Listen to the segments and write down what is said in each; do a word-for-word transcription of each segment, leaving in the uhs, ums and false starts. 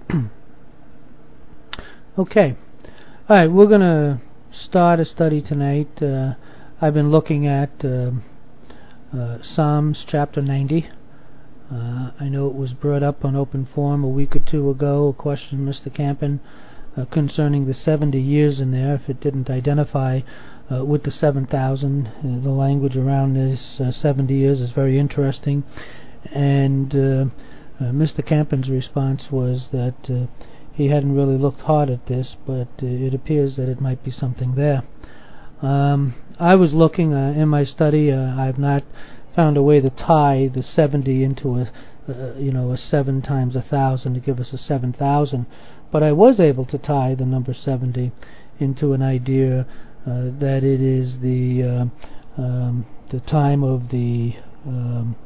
Okay. All right, we're going to start a study tonight. Uh, I've been looking at uh, uh, Psalms chapter ninety. Uh, I know it was brought up on Open Forum a week or two ago, a question, Mister Campen, uh, concerning the seventy years in there, if it didn't identify uh, with the seven thousand. Uh, the language around this uh, seventy years is very interesting. And uh, uh, Mister Campen's response was that uh, he hadn't really looked hard at this, but uh, it appears that it might be something there. Um, I was looking uh, in my study. Uh, I've not found a way to tie the seventy into a, uh, you know, a seven times a thousand to give us a seven thousand. But I was able to tie the number seventy into an idea uh, that it is the uh, um, the time of the um,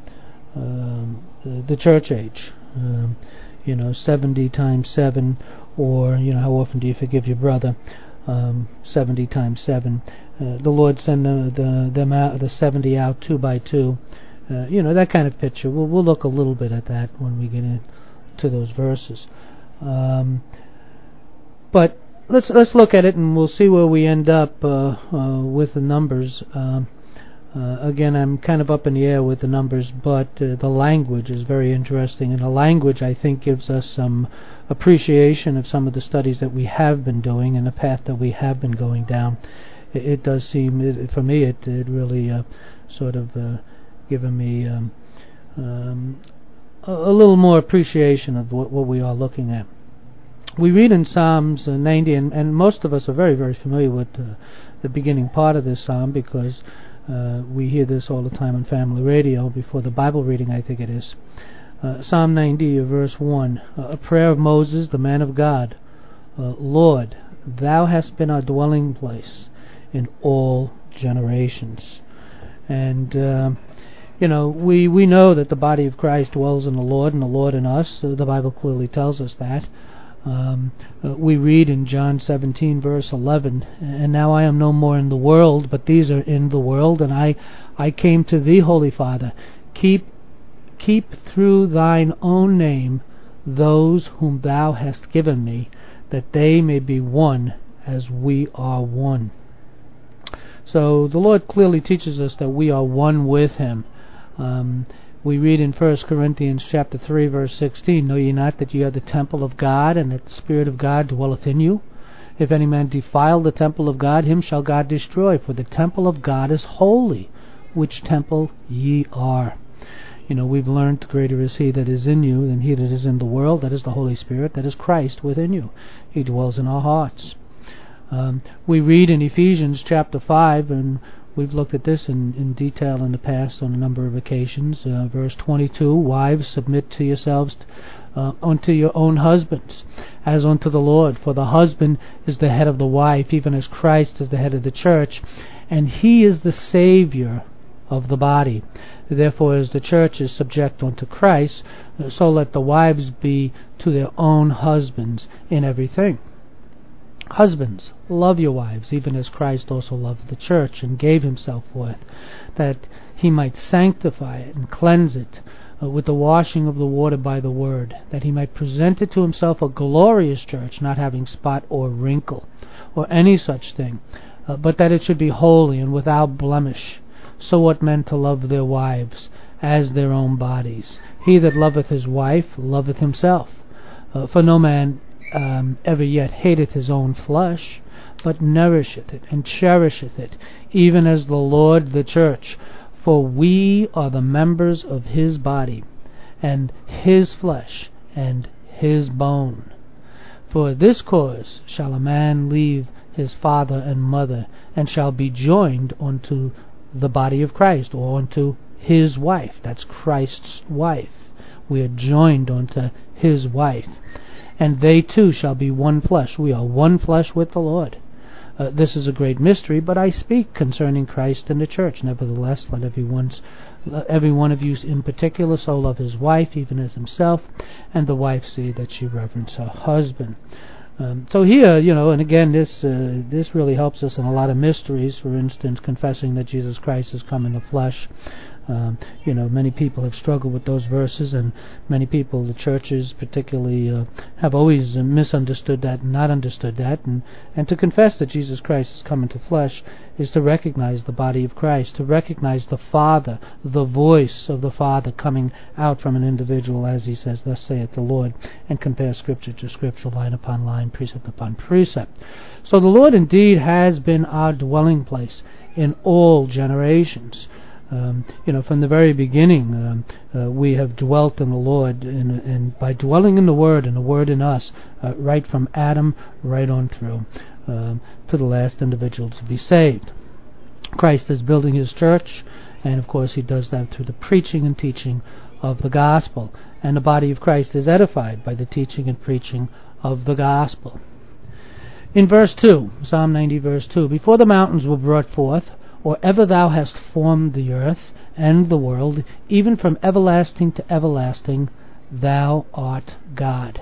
um, the, the church age. Um, you know, seventy times seven, or you know, how often do you forgive your brother? Um, seventy times seven. Uh, the Lord send the, the them out, the seventy out two by two. Uh, you know, that kind of picture. We'll we'll look a little bit at that when we get into those verses. Um, but let's let's look at it, and we'll see where we end up uh, uh, with the numbers. Um, uh, again, I'm kind of up in the air with the numbers, but uh, the language is very interesting, and the language, I think, gives us some appreciation of some of the studies that we have been doing and the path that we have been going down. It, it does seem, it, for me, it, it really uh, sort of uh, given me um, um, a, a little more appreciation of what, what we are looking at. We read in Psalms uh, ninety, and, and most of us are very, very familiar with uh, the beginning part of this psalm, because uh, we hear this all the time on family radio before the Bible reading, I think it is. Uh, Psalm ninety, verse one, uh, a prayer of Moses, the man of God. uh, Lord, thou hast been our dwelling place in all generations. And uh, you know, we, we know that the body of Christ dwells in the Lord, and the Lord in us. Uh, the Bible clearly tells us that. Um, uh, we read in John seventeen, verse eleven, and now I am no more in the world, but these are in the world, and I, I came to thee, Holy Father. Keep Keep through thine own name those whom thou hast given me, that they may be one as we are one. So the Lord clearly teaches us that we are one with Him. Um, we read in First Corinthians chapter three, verse sixteen, know ye not that ye are the temple of God, and that the Spirit of God dwelleth in you? If any man defile the temple of God, him shall God destroy, for the temple of God is holy, which temple ye are. You know, we've learned greater is He that is in you than he that is in the world. That is the Holy Spirit. That is Christ within you. He dwells in our hearts. Um, we read in Ephesians chapter five, and we've looked at this in, in detail in the past on a number of occasions. Uh, verse twenty-two, wives, submit to yourselves uh, unto your own husbands, as unto the Lord. For the husband is the head of the wife, even as Christ is the head of the church, and He is the Savior of the body. Therefore, as the church is subject unto Christ, so let the wives be to their own husbands in everything. Husbands, love your wives, even as Christ also loved the church and gave Himself for it, that He might sanctify it and cleanse it uh, with the washing of the water by the word, that He might present it to Himself a glorious church, not having spot or wrinkle or any such thing, uh, but that it should be holy and without blemish. So ought men to love their wives as their own bodies. He that loveth his wife loveth himself. Uh, for no man um, ever yet hateth his own flesh, but nourisheth it and cherisheth it, even as the Lord the church. For we are the members of His body, and His flesh, and His bone. For this cause shall a man leave his father and mother, and shall be joined unto the body of Christ, or unto His wife. That's Christ's wife. We are joined unto His wife, and they two shall be one flesh. We are one flesh with the Lord. Uh, this is a great mystery, but I speak concerning Christ and the church. Nevertheless, let every, one's, let every one of you in particular so love his wife, even as himself, and the wife see that she reverence her husband. Um, so here, you know, and again, this uh, this really helps us in a lot of mysteries. For instance, confessing that Jesus Christ has come in the flesh. Um, you know, many people have struggled with those verses, and many people, the churches particularly, uh, have always uh, misunderstood that and not understood that. And, and to confess that Jesus Christ has come into flesh is to recognize the body of Christ, to recognize the Father, the voice of the Father coming out from an individual, as he says, "Thus saith the Lord," and compare Scripture to Scripture, line upon line, precept upon precept. So the Lord indeed has been our dwelling place in all generations. Um, you know, from the very beginning, um, uh, we have dwelt in the Lord, and, and by dwelling in the Word, and the Word in us, uh, right from Adam right on through um, to the last individual to be saved. Christ is building His church, and of course He does that through the preaching and teaching of the gospel. And the body of Christ is edified by the teaching and preaching of the gospel. In verse two, Psalm ninety, verse two, "Before the mountains were brought forth, or ever thou hast formed the earth and the world, even from everlasting to everlasting, thou art God.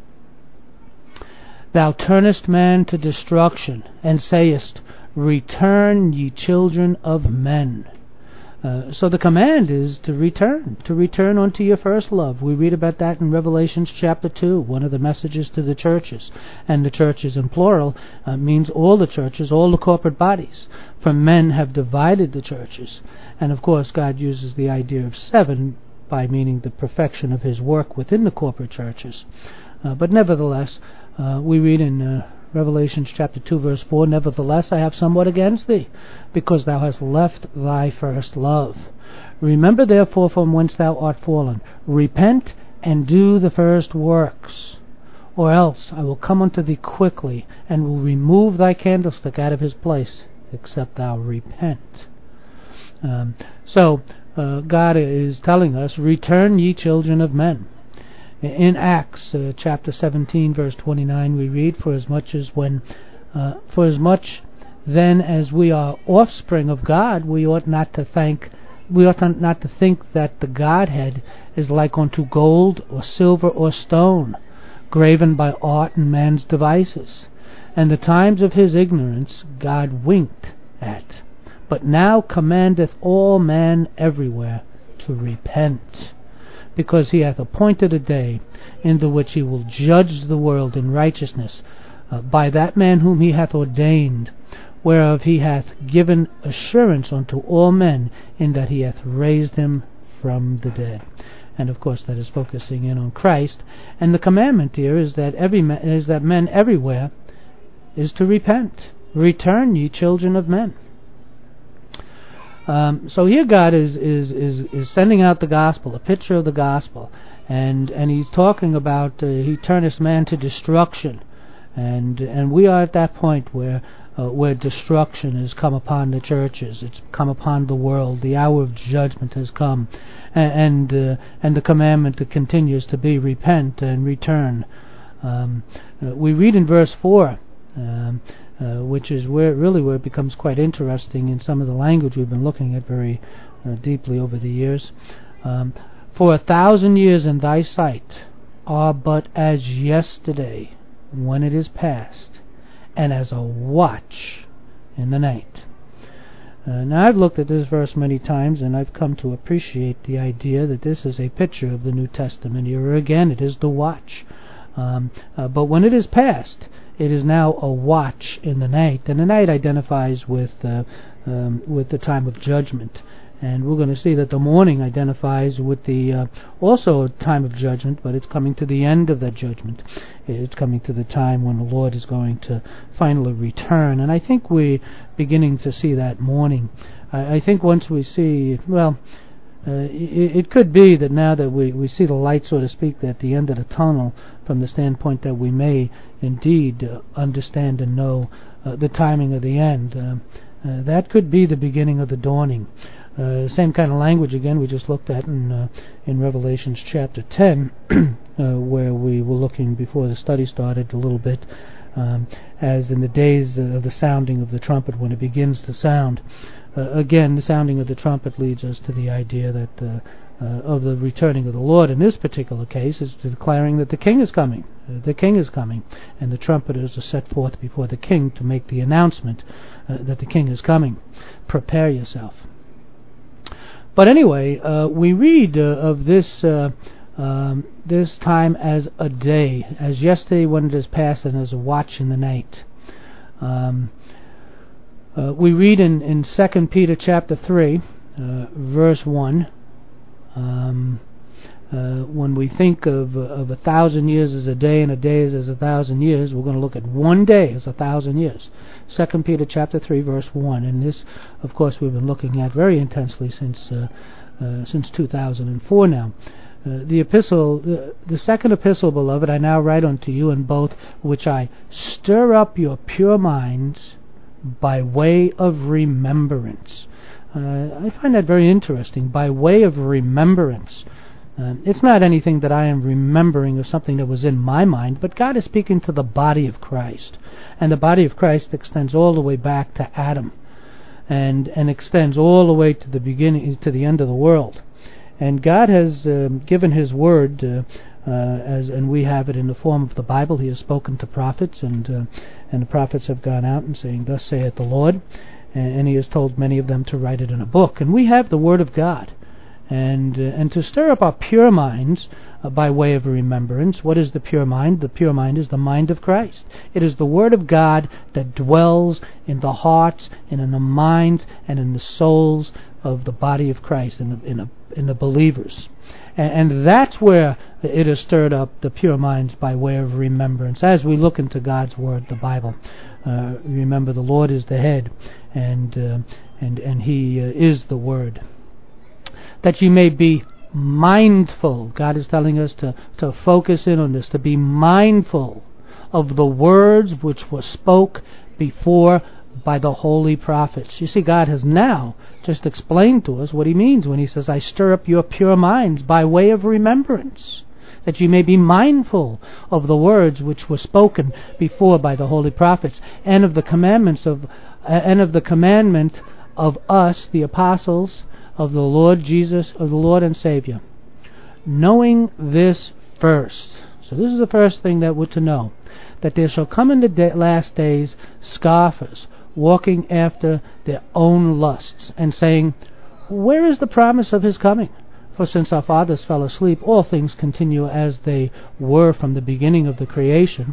Thou turnest man to destruction, and sayest, Return, ye children of men." Uh, so the command is to return, to return unto your first love. We read about that in Revelations chapter two, one of the messages to the churches. And the churches in plural uh, means all the churches, all the corporate bodies. For men have divided the churches. And of course God uses the idea of seven by meaning the perfection of His work within the corporate churches. Uh, but nevertheless, uh, we read in uh, Revelation chapter two, verse four, "Nevertheless I have somewhat against thee, because thou hast left thy first love. Remember therefore from whence thou art fallen. Repent and do the first works, or else I will come unto thee quickly, and will remove thy candlestick out of his place, except thou repent." Um, so uh, God is telling us, return ye children of men. In Acts uh, chapter seventeen, verse twenty-nine, we read, "For as much as when, uh, for as much then as we are offspring of God, we ought not to thank, we ought not to think that the Godhead is like unto gold or silver or stone, graven by art and man's devices. And the times of His ignorance God winked at, but now commandeth all men everywhere to repent. Because He hath appointed a day in the which He will judge the world in righteousness uh, by that man whom He hath ordained, whereof He hath given assurance unto all men, in that He hath raised Him from the dead." And of course that is focusing in on Christ. And the commandment here is that every man, is that men everywhere is to repent. Return, ye children of men. Um, so here God is, is, is, is sending out the gospel, a picture of the gospel, and and He's talking about uh, He turneth man to destruction, and and we are at that point where uh, where destruction has come upon the churches, it's come upon the world, the hour of judgment has come, and and, uh, and the commandment that continues to be repent and return. Um, uh, we read in verse four. Um, Uh, which is where really where it becomes quite interesting in some of the language we've been looking at very uh, deeply over the years. Um, "For a thousand years in thy sight are but as yesterday when it is past, and as a watch in the night." Uh, now I've looked at this verse many times, and I've come to appreciate the idea that this is a picture of the New Testament era. Again, it is the watch. Um, uh, but when it is past, it is now a watch in the night, and the night identifies with uh, um, with the time of judgment. And we're going to see that the morning identifies with the uh, also a time of judgment, but it's coming to the end of that judgment. It's coming to the time when the Lord is going to finally return. And I think we're beginning to see that morning. I, I think once we see, well, Uh, it, it could be that now that we, we see the light, so to speak, at the end of the tunnel, from the standpoint that we may indeed uh, understand and know uh, the timing of the end, uh, uh, that could be the beginning of the dawning. Uh, same kind of language again we just looked at in uh, in Revelations chapter ten, uh, where we were looking before the study started a little bit, um, as in the days of the sounding of the trumpet, when it begins to sound. Uh, again, the sounding of the trumpet leads us to the idea that uh, uh, of the returning of the Lord. In this particular case, is declaring that the King is coming. Uh, the King is coming, and the trumpeters are set forth before the King to make the announcement uh, that the King is coming. Prepare yourself. but anyway, uh, we read uh, of this uh, um, this time as a day, as yesterday when it is past, and as a watch in the night. Um, uh, we read in, in Second Peter chapter three, uh, verse one. Um, uh, when we think of uh, of a thousand years as a day, and a day is as a thousand years, we're going to look at one day as a thousand years. Second Peter chapter three, verse one, and this, of course, we've been looking at very intensely since uh, uh, since two thousand four now. Uh, the epistle, the, the second epistle, beloved, I now write unto you in both, which I stir up your pure minds by way of remembrance. Uh, I find that very interesting, by way of remembrance. Uh, it's not anything that I am remembering of something that was in my mind, but God is speaking to the body of Christ. And the body of Christ extends all the way back to Adam, and, and extends all the way to the beginning, to the end of the world. And God has um, given His word, uh, uh, as and we have it in the form of the Bible. He has spoken to prophets, and uh, and the prophets have gone out and saying, "Thus saith the Lord," and, and He has told many of them to write it in a book. And we have the word of God, and uh, and to stir up our pure minds uh, by way of remembrance. What is the pure mind? The pure mind is the mind of Christ. It is the word of God that dwells in the hearts and in the minds and in the souls of the body of Christ, in the, in the, in the believers. And, and that's where it has stirred up the pure minds by way of remembrance. As we look into God's Word, the Bible, uh, remember the Lord is the head, and uh, and and He uh, is the Word. That you may be mindful. God is telling us to, to focus in on this, to be mindful of the words which were spoke before by the holy prophets. You see, God has now just explained to us what He means when He says, I stir up your pure minds by way of remembrance, that you may be mindful of the words which were spoken before by the holy prophets, and of the commandments of, uh, and of the commandment of us, the apostles of the Lord Jesus, of the Lord and Savior. Knowing this first. So this is the first thing that we're to know, that there shall come in the day, last days scoffers, walking after their own lusts, and saying, where is the promise of His coming? For since our fathers fell asleep, all things continue as they were from the beginning of the creation.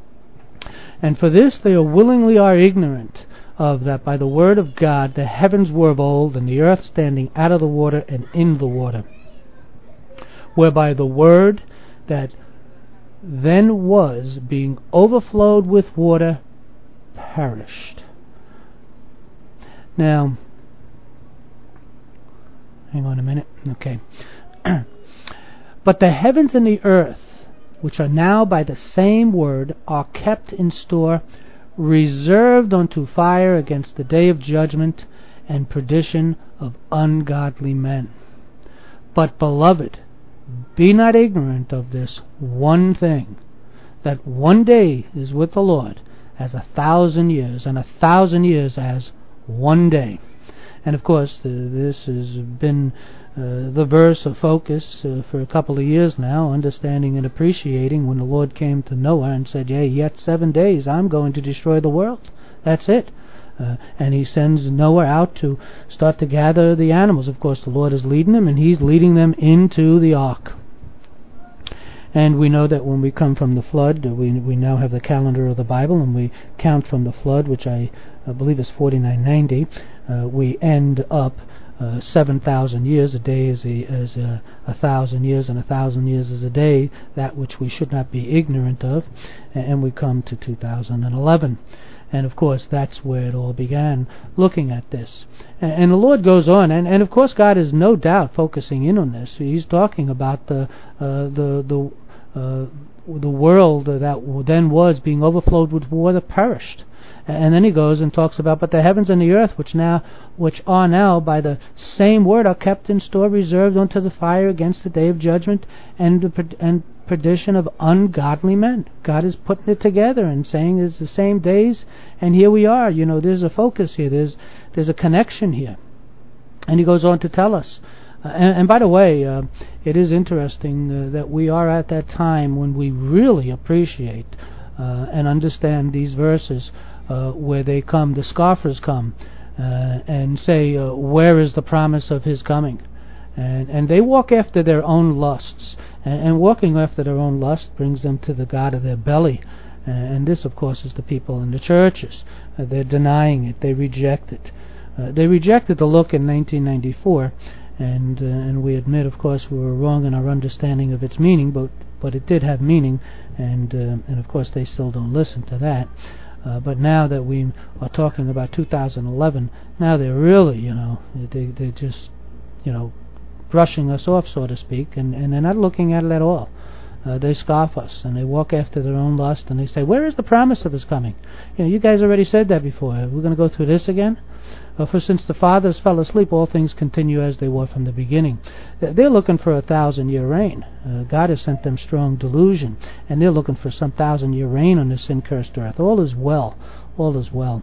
And for this they are willingly are ignorant of, that by the word of God the heavens were of old, and the earth standing out of the water and in the water, whereby the word that then was, being overflowed with water, perished. Now, hang on a minute. Okay. But the heavens and the earth, which are now by the same word, are kept in store, reserved unto fire against the day of judgment and perdition of ungodly men. But, beloved, be not ignorant of this one thing, that one day is with the Lord as a thousand years, and a thousand years as one day. And of course, uh, this has been uh, the verse of focus uh, for a couple of years now, understanding and appreciating when the Lord came to Noah and said, yea, yet seven days I'm going to destroy the world. That's it. Uh, and He sends Noah out to start to gather the animals. Of course, the Lord is leading them, and He's leading them into the ark. And we know that when we come from the flood, we we now have the calendar of the Bible, and we count from the flood, which I, I believe is forty-nine ninety. Uh, we end up uh, seven thousand years. A day is a, is a, a thousand years, and a thousand years is a day, that which we should not be ignorant of. And we come to two thousand eleven. And of course, that's where it all began, looking at this. And, and the Lord goes on, and, and of course, God is no doubt focusing in on this. He's talking about the uh, the the uh, the world that then was being overflowed with water perished. And then He goes and talks about, but the heavens and the earth, which now, which are now by the same word, are kept in store, reserved unto the fire against the day of judgment and the, and perdition of ungodly men. God is putting it together and saying it's the same days, and here we are. You know, there's a focus here. There's there's a connection here. And He goes on to tell us. Uh, and, and by the way, uh, it is interesting uh, that we are at that time when we really appreciate uh, and understand these verses, uh, where they come, the scoffers come, uh, and say, uh, where is the promise of His coming? And, and they walk after their own lusts. And, and walking after their own lust brings them to the god of their belly. Uh, and this, of course, is the people in the churches. Uh, they're denying it. They reject it. Uh, they rejected the look in nineteen ninety-four. And uh, and we admit, of course, we were wrong in our understanding of its meaning, but but it did have meaning, and uh, and of course they still don't listen to that. Uh, but now that we are talking about two thousand eleven, now they're really, you know, they they're just, you know, brushing us off, so to speak, and, and they're not looking at it at all. Uh, they scoff us, and they walk after their own lust, and they say, "Where is the promise of his coming? You know, you guys already said that before. We're going to go through this again." Uh, for since the fathers fell asleep, all things continue as they were from the beginning. They're looking for a thousand-year reign. Uh, God has sent them strong delusion, and they're looking for some thousand-year reign on this sin-cursed earth. All is well. All is well.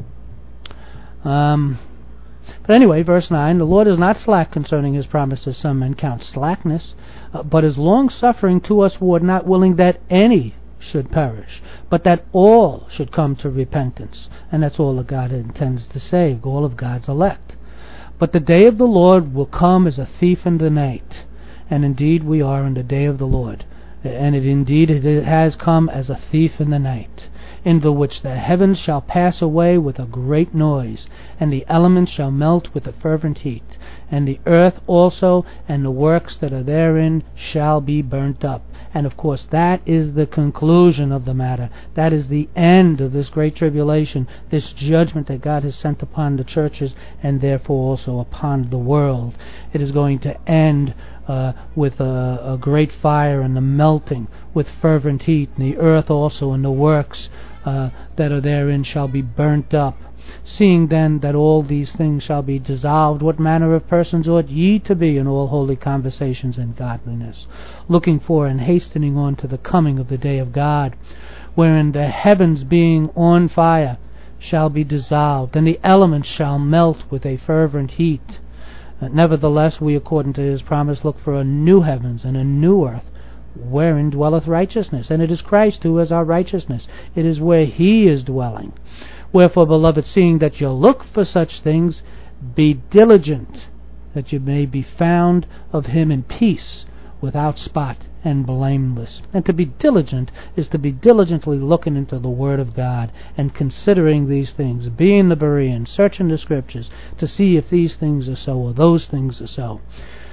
Um, but anyway, verse nine, the Lord is not slack concerning his promises, some men count slackness, uh, but is long-suffering to us ward, not willing that any should perish, but that all should come to repentance. And that's all that God intends to save, all of God's elect. But the day of the Lord will come as a thief in the night. And indeed we are in the day of the Lord. And it indeed it has come as a thief in the night, in the which the heavens shall pass away with a great noise, and the elements shall melt with a fervent heat, and the earth also and the works that are therein shall be burnt up. And of course that is the conclusion of the matter. That is the end of this great tribulation, this judgment that God has sent upon the churches and therefore also upon the world. It is going to end uh, with a, a great fire and the melting with fervent heat, and the earth also and the works uh, that are therein shall be burnt up. Seeing then that all these things shall be dissolved, what manner of persons ought ye to be in all holy conversations and godliness, looking for and hastening on to the coming of the day of God, wherein the heavens being on fire shall be dissolved, and the elements shall melt with a fervent heat. Uh, nevertheless, we, according to his promise, look for a new heavens and a new earth, wherein dwelleth righteousness. And it is Christ who is our righteousness. It is where he is dwelling. Wherefore, beloved, seeing that you look for such things, be diligent, that you may be found of him in peace, without spot and blameless. And to be diligent is to be diligently looking into the Word of God and considering these things, being the Berean, searching the Scriptures to see if these things are so or those things are so.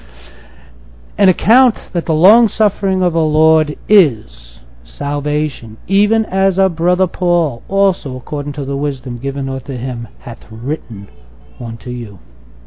An account that the long-suffering of the Lord is salvation, even as our brother Paul also, according to the wisdom given unto him, hath written unto you.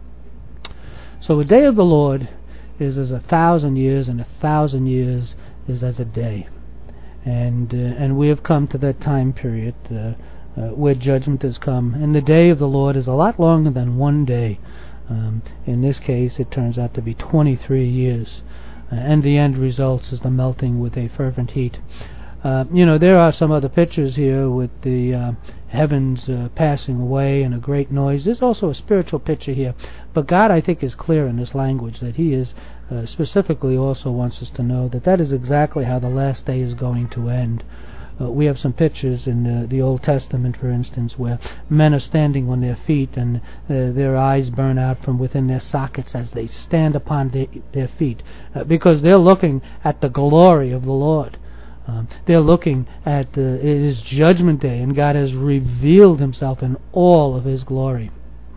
So a day of the Lord is as a thousand years, and a thousand years is as a day. And uh, and we have come to that time period uh, uh, where judgment has come. And the day of the Lord is a lot longer than one day. Um, in this case, it turns out to be twenty-three years. Uh, and the end results is the melting with a fervent heat. Uh, you know, there are some other pictures here with the uh, heavens uh, passing away and a great noise. There's also a spiritual picture here. But God, I think, is clear in this language that he is uh, specifically also wants us to know that that is exactly how the last day is going to end. Uh, we have some pictures in the, the Old Testament, for instance, where men are standing on their feet and uh, their eyes burn out from within their sockets as they stand upon their, their feet, uh, because they're looking at the glory of the Lord. Um, they're looking at uh, his judgment day, and God has revealed himself in all of his glory.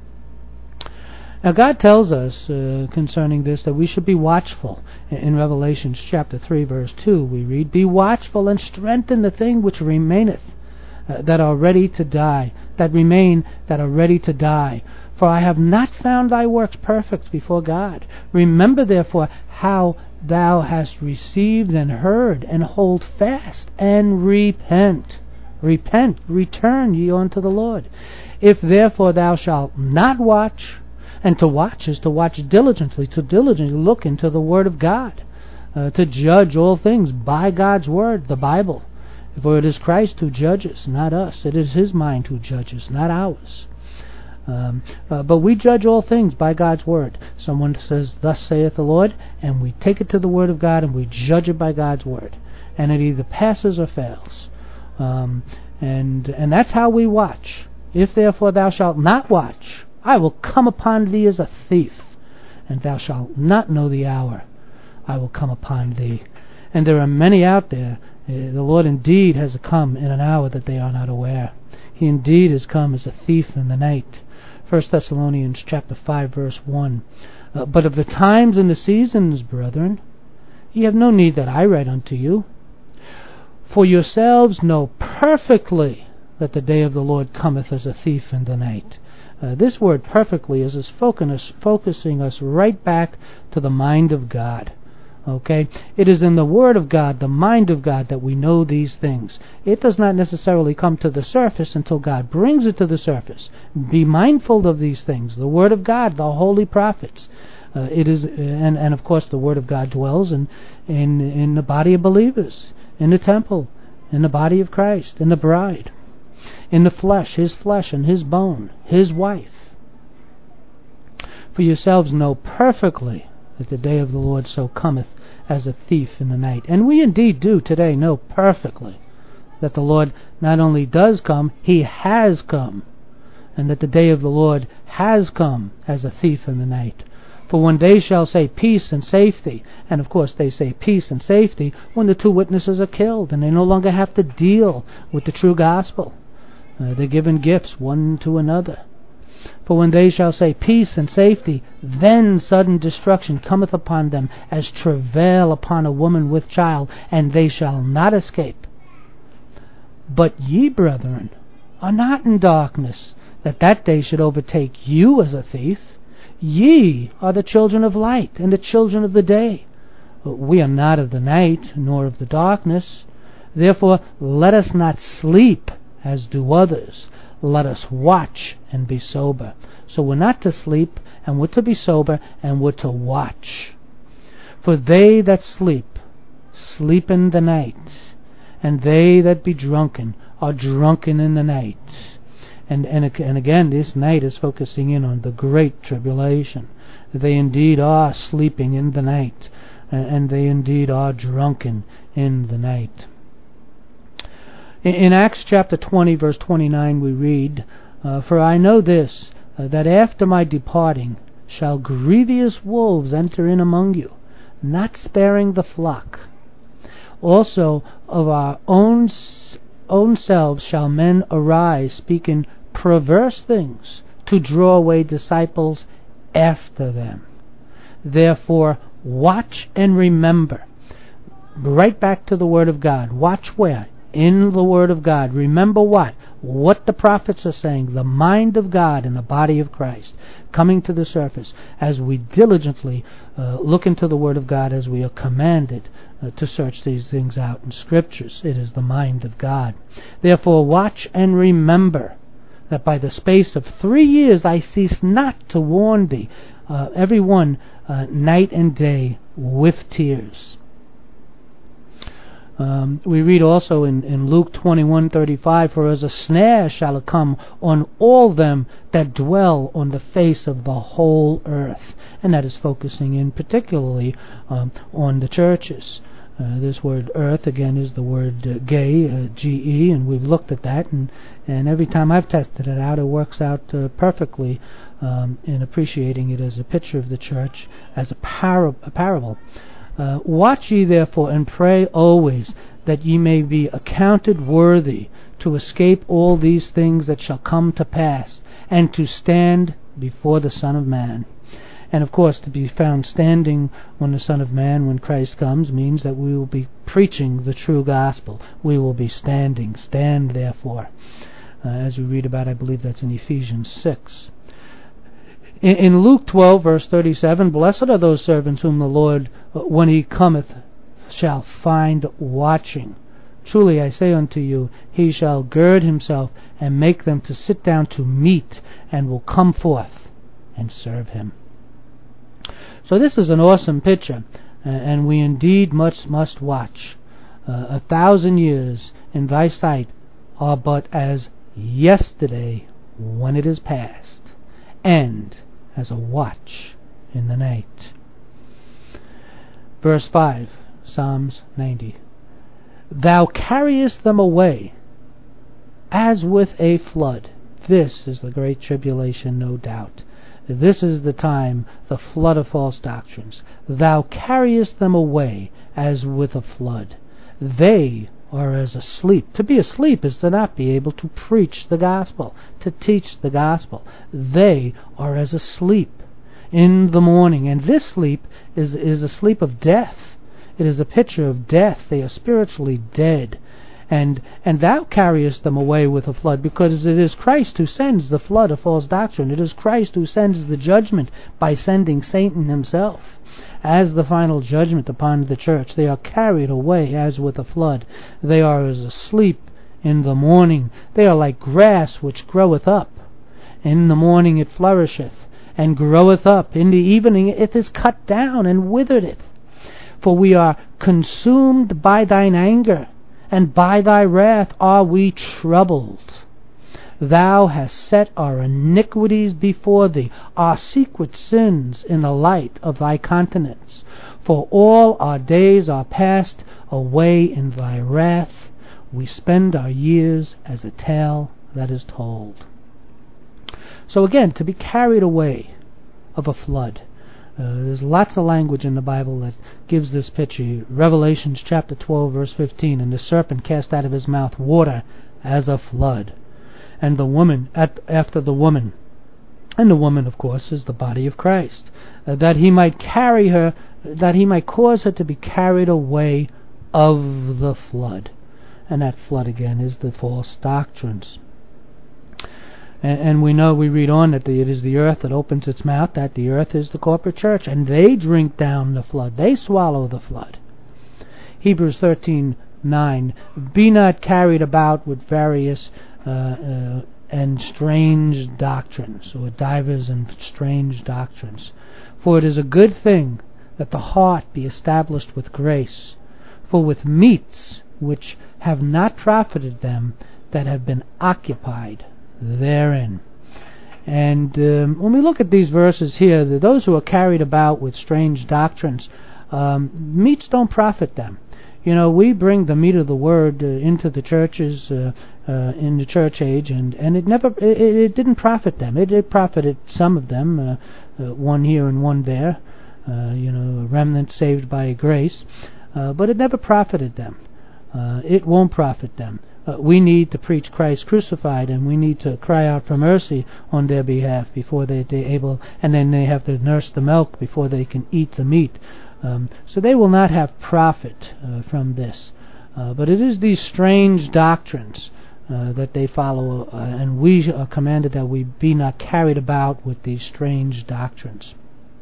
Now God tells us uh, concerning this that we should be watchful. In Revelation chapter three verse two we read, "Be watchful and strengthen the thing which remaineth, uh, that are ready to die, that remain that are ready to die. For I have not found thy works perfect before God. Remember therefore how thou hast received and heard, and hold fast, and repent." Repent, return ye unto the Lord. "If therefore thou shalt not watch," and to watch is to watch diligently, to diligently look into the Word of God, uh, to judge all things by God's Word, the Bible. For it is Christ who judges, not us. It is his mind who judges, not ours. Um, uh, but we judge all things by God's Word. Someone says, "Thus saith the Lord," and we take it to the Word of God and we judge it by God's Word. And it either passes or fails. Um, and and that's how we watch. "If therefore thou shalt not watch, I will come upon thee as a thief." and thou shalt not know the hour I will come upon thee. And there are many out there. Uh, the Lord indeed has come in an hour that they are not aware. He indeed has come as a thief in the night. First Thessalonians chapter five, verse one. Uh, but of the times and the seasons, brethren, ye have no need that I write unto you. For yourselves know perfectly that the day of the Lord cometh as a thief in the night. Uh, this word perfectly is, is focus, focusing us right back to the mind of God. Okay? It is in the Word of God, the mind of God, that we know these things. It does not necessarily come to the surface until God brings it to the surface. Be mindful of these things. The Word of God, the holy prophets. Uh, it is, and, and of course the Word of God dwells in, in, in the body of believers, in the temple, in the body of Christ, in the bride, in the flesh, His flesh and His bone, His wife. For yourselves know perfectly that the day of the Lord so cometh as a thief in the night. And we indeed do today know perfectly that the Lord not only does come, He has come, and that the day of the Lord has come as a thief in the night. For when they shall say peace and safety, and of course they say peace and safety when the two witnesses are killed and they no longer have to deal with the true gospel. Uh, they're given gifts one to another. For when they shall say peace and safety, then sudden destruction cometh upon them as travail upon a woman with child, and they shall not escape. But ye, brethren, are not in darkness, that that day should overtake you as a thief. Ye are the children of light, and the children of the day. We are not of the night, nor of the darkness. Therefore let us not sleep, as do others. Let us watch and be sober. So we're not to sleep, and we're to be sober, and we're to watch. For they that sleep, sleep in the night, and they that be drunken are drunken in the night. And, and, and again, this night is focusing in on the great tribulation. They indeed are sleeping in the night, and they indeed are drunken in the night. In Acts chapter twenty, verse twenty-nine, we read, uh, For I know this, uh, that after my departing shall grievous wolves enter in among you, not sparing the flock. Also of our own, own selves shall men arise, speaking perverse things, to draw away disciples after them. Therefore watch and remember. Right back to the Word of God. Watch where? In the Word of God. Remember what? What the prophets are saying. The mind of God in the body of Christ coming to the surface as we diligently uh, look into the Word of God, as we are commanded uh, to search these things out in Scriptures. It is the mind of God. Therefore watch and remember that by the space of three years I cease not to warn thee, uh, every one uh, night and day with tears. Um, we read also in, in Luke twenty-one thirty-five, For as a snare shall it come on all them that dwell on the face of the whole earth. And that is focusing in particularly um, on the churches. Uh, this word earth, again, is the word uh, gay, uh, G E, and we've looked at that, and, and every time I've tested it out, it works out uh, perfectly um, in appreciating it as a picture of the church, as a, para- a parable. Uh, watch ye therefore and pray always, that ye may be accounted worthy to escape all these things that shall come to pass, and to stand before the Son of Man. And of course, to be found standing when the Son of Man, when Christ comes, means that we will be preaching the true gospel. We will be standing. Stand therefore. Uh, as we read about, I believe that's in Ephesians six. In, in Luke twelve, verse thirty-seven, Blessed are those servants whom the Lord, when He cometh, shall find watching. Truly I say unto you, He shall gird Himself and make them to sit down to meat, and will come forth and serve Him. So this is an awesome picture, uh, and we indeed must must watch. Uh, a thousand years in thy sight are but as yesterday when it is past, and as a watch in the night. Verse five, Psalms ninety. Thou carriest them away as with a flood. This is the great tribulation, no doubt. This is the time, the flood of false doctrines. Thou carriest them away as with a flood. They are as asleep. To be asleep is to not be able to preach the gospel, to teach the gospel. They are as asleep in the morning. And this sleep is, is a sleep of death. It is a picture of death. They are spiritually dead. And and thou carriest them away with a flood, because it is Christ who sends the flood of false doctrine. It is Christ who sends the judgment by sending Satan himself as the final judgment upon the church. They are carried away as with a flood. They are as asleep in the morning. They are like grass which groweth up. In the morning it flourisheth, and groweth up. In the evening it is cut down, and withereth. For we are consumed by thine anger, and by thy wrath are we troubled. Thou hast set our iniquities before thee, our secret sins in the light of thy countenance. For all our days are passed away in thy wrath. We spend our years as a tale that is told. So again, to be carried away of a flood. Uh, there's lots of language in the Bible that gives this picture. Revelations chapter twelve verse fifteen, and the serpent cast out of his mouth water as a flood. And the woman, at, after the woman, and the woman of course is the body of Christ, uh, that he might carry her, that he might cause her to be carried away of the flood. And that flood again is the false doctrines. And we know, we read on, that the, it is the earth that opens its mouth, that the earth is the corporate church, and they drink down the flood. They swallow the flood. Hebrews thirteen nine, be not carried about with various uh, uh, and strange doctrines, or divers and strange doctrines. For it is a good thing that the heart be established with grace. For with meats which have not profited them that have been occupied therein. And um, when we look at these verses here, those who are carried about with strange doctrines, um, meats don't profit them. You know, we bring the meat of the word uh, into the churches uh, uh, in the church age, and, and it never it, it didn't profit them. It, it profited some of them, uh, uh, one here and one there, uh, you know, a remnant saved by grace, uh, but it never profited them. Uh, it won't profit them. Uh, we need to preach Christ crucified, and we need to cry out for mercy on their behalf before they, they're able, and then they have to nurse the milk before they can eat the meat. Um, so they will not have profit uh, from this. Uh, but it is these strange doctrines uh, that they follow, uh, and we are commanded that we be not carried about with these strange doctrines.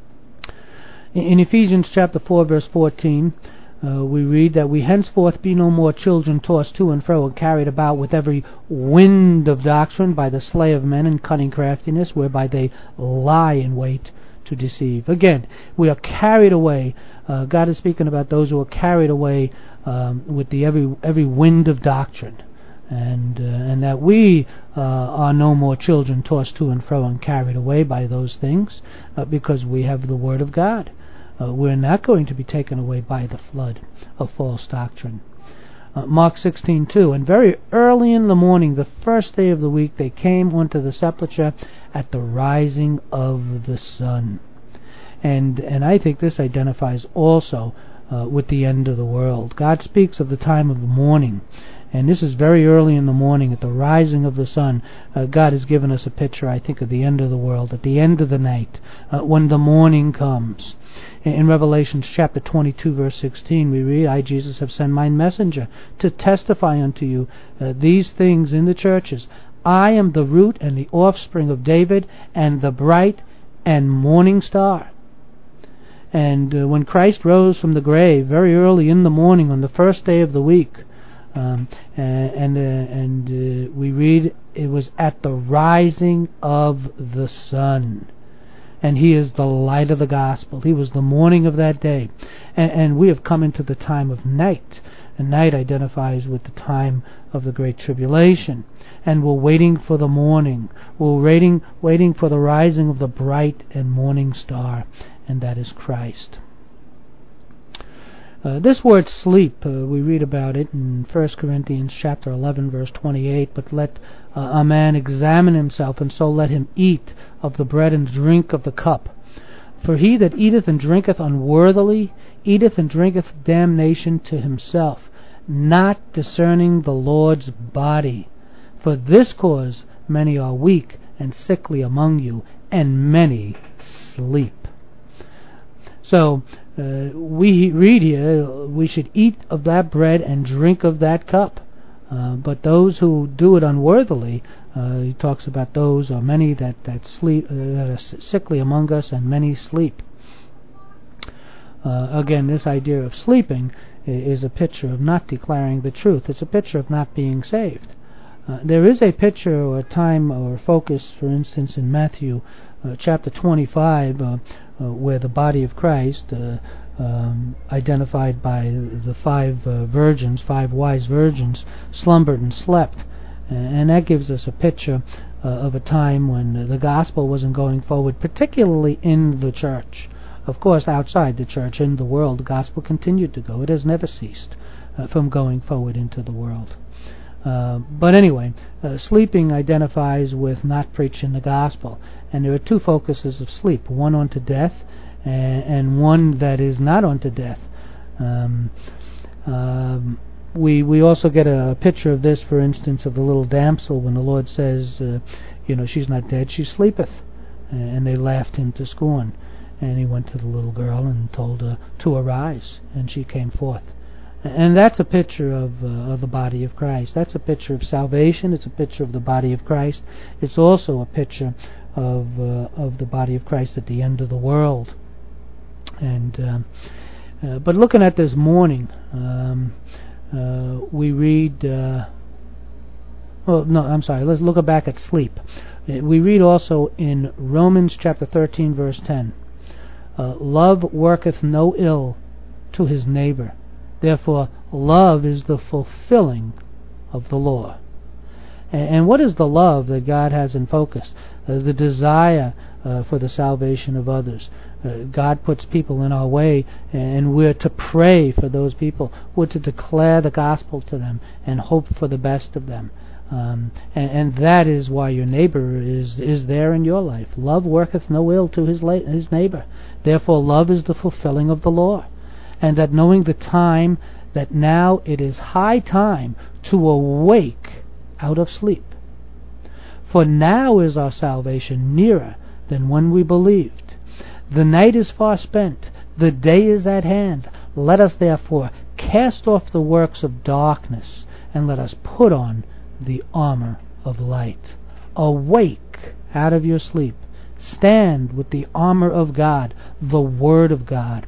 In, in Ephesians chapter four verse fourteen, Uh, we read that we henceforth be no more children tossed to and fro and carried about with every wind of doctrine by the slay of men and cunning craftiness, whereby they lie in wait to deceive. Again, we are carried away. Uh, God is speaking about those who are carried away um, with the every every wind of doctrine, and uh, and that we uh, are no more children tossed to and fro and carried away by those things, uh, because we have the Word of God. Uh, we're not going to be taken away by the flood of false doctrine. Uh, Mark sixteen two, and very early in the morning, the first day of the week, they came unto the sepulchre at the rising of the sun. And and I think this identifies also uh, with the end of the world. God speaks of the time of the morning, and this is very early in the morning, at the rising of the sun. Uh, God has given us a picture, I think, of the end of the world, at the end of the night, uh, when the morning comes. In, in Revelation chapter twenty-two, verse sixteen, we read, I, Jesus, have sent my messenger to testify unto you uh, these things in the churches. I am the root and the offspring of David, and the bright and morning star. And uh, when Christ rose from the grave very early in the morning on the first day of the week, um, and and, uh, and uh, we read it was at the rising of the sun. And he is the light of the gospel. He was the morning of that day. And, and we have come into the time of night. And night identifies with the time of the Great Tribulation. And we're waiting for the morning. We're waiting, waiting for the rising of the bright and morning star. And that is Christ. Uh, this word sleep, uh, we read about it in First Corinthians chapter eleven, verse twenty-eight, but let uh, a man examine himself, and so let him eat of the bread and drink of the cup. For he that eateth and drinketh unworthily, eateth and drinketh damnation to himself, not discerning the Lord's body. For this cause many are weak and sickly among you, and many sleep. So, uh, we read here, we should eat of that bread and drink of that cup. Uh, but those who do it unworthily, uh, he talks about those or many that, that sleep, uh, that are sickly among us, and many sleep. Uh, again, this idea of sleeping is a picture of not declaring the truth. It's a picture of not being saved. Uh, there is a picture or a time or focus, for instance, in Matthew uh, chapter twenty-five, uh, uh, where the body of Christ, uh, um, identified by the five uh, virgins, five wise virgins, slumbered and slept. Uh, and that gives us a picture uh, of a time when the gospel wasn't going forward, particularly in the church. Of course, outside the church, in the world, the gospel continued to go. It has never ceased uh, from going forward into the world. Uh, but anyway, uh, sleeping identifies with not preaching the gospel. And there are two focuses of sleep, one unto death and, and one that is not unto death. Um, um, we we also get a picture of this, for instance, of the little damsel when the Lord says, uh, you know, she's not dead, she sleepeth. And they laughed him to scorn. And he went to the little girl and told her to arise, and she came forth. And that's a picture of, uh, of the body of Christ. That's a picture of salvation. It's a picture of the body of Christ. It's also a picture of uh, of the body of Christ at the end of the world. And um, uh, but looking at this morning, um, uh, we read. Uh, well, no, I'm sorry. Let's look back at sleep. We read also in Romans chapter thirteen, verse ten. Uh, love worketh no ill to his neighbor. Therefore, love is the fulfilling of the law. And, and what is the love that God has in focus? Uh, the desire uh, for the salvation of others. Uh, God puts people in our way, and we're to pray for those people. We're to declare the gospel to them and hope for the best of them. Um, and, and that is why your neighbor is, is there in your life. Love worketh no ill to his, la- his neighbor. Therefore, love is the fulfilling of the law. And that knowing the time, that now it is high time to awake out of sleep. For now is our salvation nearer than when we believed. The night is far spent, the day is at hand. Let us therefore cast off the works of darkness, and let us put on the armor of light. Awake out of your sleep. Stand with the armor of God, the Word of God.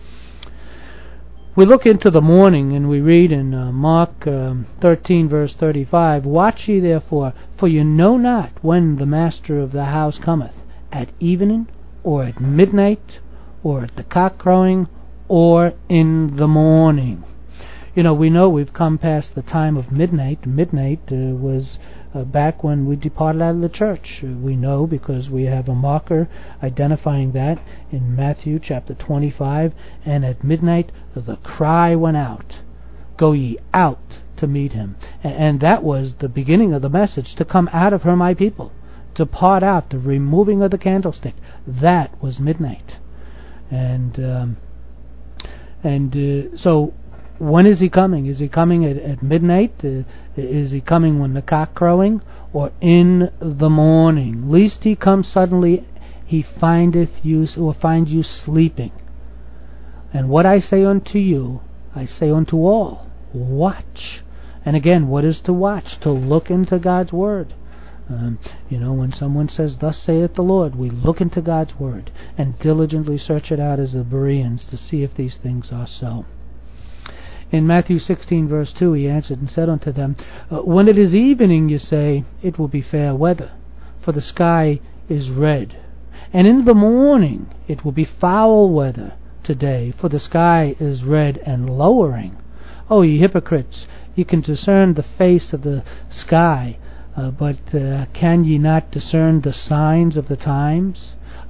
We look into the morning, and we read in uh, Mark um, thirteen, verse thirty-five, Watch ye therefore, for you know not when the master of the house cometh, at evening, or at midnight, or at the cock crowing, or in the morning. You know, we know we've come past the time of midnight. Midnight uh, was uh, back when we departed out of the church. Uh, we know because we have a marker identifying that in Matthew chapter twenty-five. And at midnight the cry went out, Go ye out to meet him. And, and that was the beginning of the message, to come out of her, my people. Depart out, the removing of the candlestick. That was midnight. And, um, and uh, so... When is he coming? Is he coming at, at midnight? Uh, is he coming when the cock crowing? Or in the morning? Lest he come suddenly, he findeth you, or find you sleeping. And what I say unto you, I say unto all, watch. And again, what is to watch? To look into God's Word. Um, you know, when someone says, Thus saith the Lord, we look into God's Word and diligently search it out as the Bereans to see if these things are so. In Matthew sixteen, verse two, he answered and said unto them, When it is evening, you say, It will be fair weather, for the sky is red. And in the morning it will be foul weather today, for the sky is red and lowering. O ye hypocrites, ye can discern the face of the sky, uh, but uh, can ye not discern the signs of the times?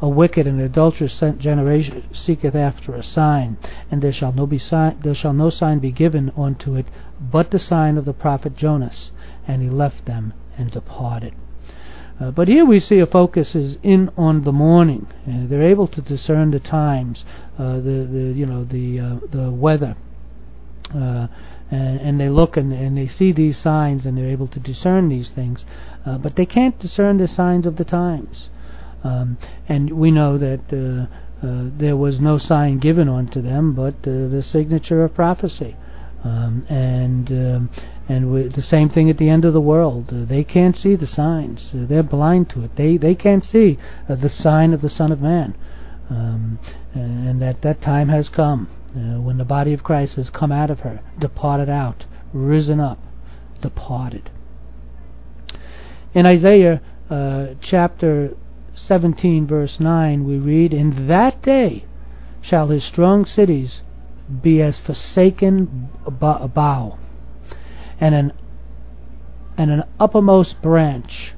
A wicked and adulterous generation seeketh after a sign, and there shall no be sign, there shall no sign be given unto it, but the sign of the prophet Jonas. And he left them and departed. Uh, but here we see a focus is in on the morning. Uh, they're able to discern the times, uh, the the you know the uh, the weather, uh, and, and they look and, and they see these signs and they're able to discern these things, uh, but they can't discern the signs of the times. Um, and we know that uh, uh, there was no sign given unto them but uh, the signature of prophecy. Um, and um, and we, the same thing at the end of the world. Uh, they can't see the signs. Uh, they're blind to it. They they can't see uh, the sign of the Son of Man. Um, and that that time has come uh, when the body of Christ has come out of her, departed out, risen up, departed. In Isaiah uh, chapter seventeen verse nine we read, "In that day shall his strong cities be as forsaken bough, and an and an uppermost branch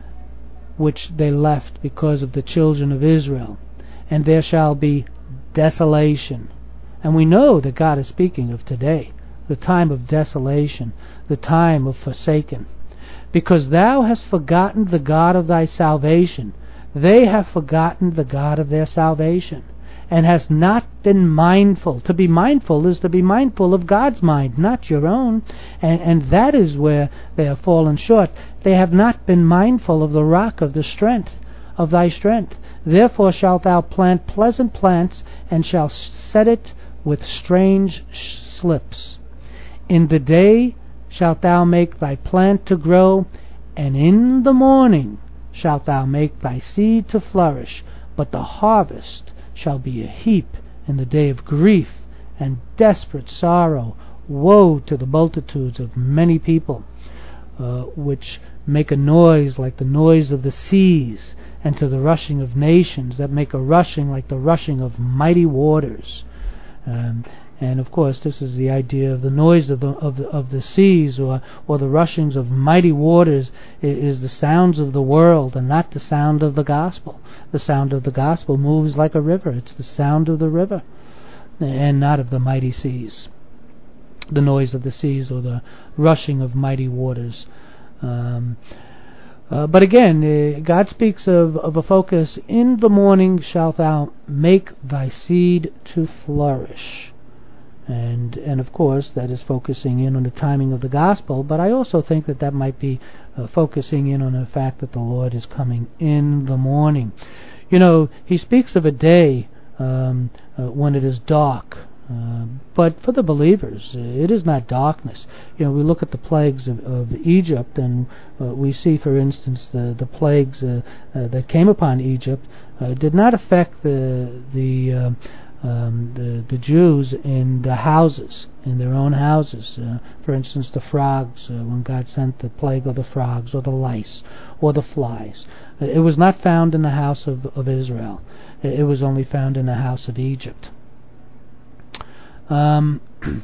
which they left because of the children of Israel, and there shall be desolation." And we know that God is speaking of today, the time of desolation, the time of forsaken. "Because thou hast forgotten the God of thy salvation." They have forgotten the God of their salvation, and has not been mindful. To be mindful is to be mindful of God's mind, not your own. And, and that is where they have fallen short. They have not been mindful of the rock of the strength, of thy strength. "Therefore shalt thou plant pleasant plants, and shalt set it with strange slips. In the day shalt thou make thy plant to grow, and in the morning shalt thou make thy seed to flourish, but the harvest shall be a heap in the day of grief and desperate sorrow. Woe to the multitudes of many people, uh, which make a noise like the noise of the seas, and to the rushing of nations that make a rushing like the rushing of mighty waters." Um, And of course, this is the idea of the noise of the of the, of the seas, or or the rushings of mighty waters, is, is the sounds of the world, and not the sound of the gospel. The sound of the gospel moves like a river; it's the sound of the river, and not of the mighty seas. The noise of the seas, or the rushing of mighty waters. Um, uh, but again, uh, God speaks of of a focus. "In the morning shalt thou make thy seed to flourish." And and of course that is focusing in on the timing of the gospel, but I also think that that might be uh, focusing in on the fact that the Lord is coming in the morning. You know, he speaks of a day um, uh, when it is dark, uh, but for the believers uh, it is not darkness. You know, we look at the plagues of, of Egypt, and uh, we see, for instance, the the plagues uh, uh, that came upon Egypt uh, did not affect the the uh, Um, the, the Jews in the houses, in their own houses. Uh, for instance, the frogs, uh, when God sent the plague of the frogs, or the lice, or the flies. Uh, it was not found in the house of, of Israel. It, it was only found in the house of Egypt. Um,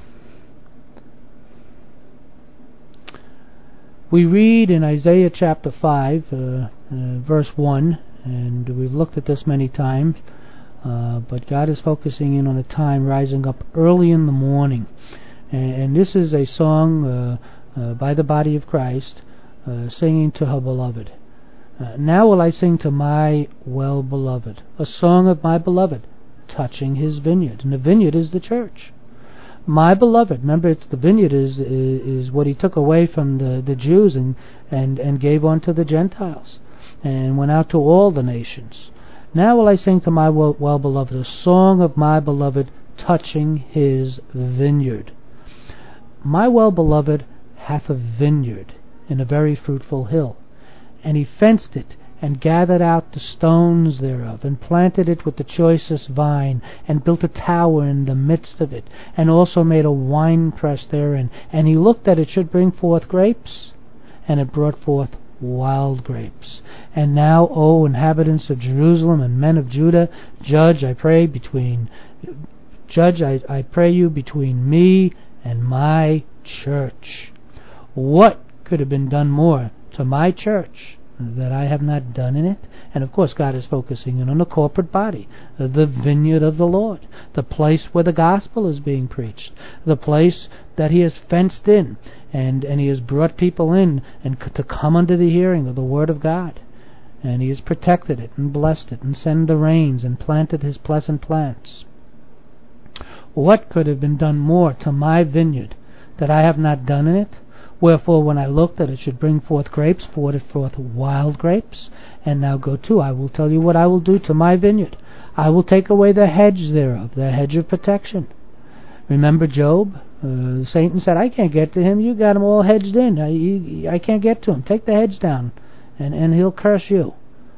we read in Isaiah chapter five, uh, uh, verse one, and we've looked at this many times, Uh, but God is focusing in on a time rising up early in the morning. And, and this is a song uh, uh, by the body of Christ uh, singing to her beloved. Uh, "Now will I sing to my well-beloved, a song of my beloved, touching his vineyard." And the vineyard is the church. My beloved, remember, it's the vineyard is, is is what he took away from the, the Jews and, and, and gave unto the Gentiles, and went out to all the nations. "Now will I sing to my well-beloved, a song of my beloved, touching his vineyard." My well-beloved hath a vineyard in a very fruitful hill, and he fenced it, and gathered out the stones thereof, and planted it with the choicest vine, and built a tower in the midst of it, and also made a winepress therein. And he looked that it should bring forth grapes, and it brought forth wild grapes. And now, O inhabitants of Jerusalem and men of Judah, judge, I pray, between judge, I, I pray you, between me and my church. What could have been done more to my church that I have not done in it? And of course God is focusing in on the corporate body, the vineyard of the Lord, the place where the gospel is being preached, the place that He has fenced in, and, and He has brought people in and c- to come under the hearing of the Word of God. And He has protected it and blessed it and sent the rains and planted His pleasant plants. What could have been done more to my vineyard that I have not done in it? Wherefore, when I looked that it should bring forth grapes, brought it forth wild grapes. And now go to, I will tell you what I will do to my vineyard. I will take away the hedge thereof, the hedge of protection. Remember Job? Uh, Satan said, I can't get to him. You got him all hedged in. I, he, I can't get to him. Take the hedge down, and, and he'll curse you.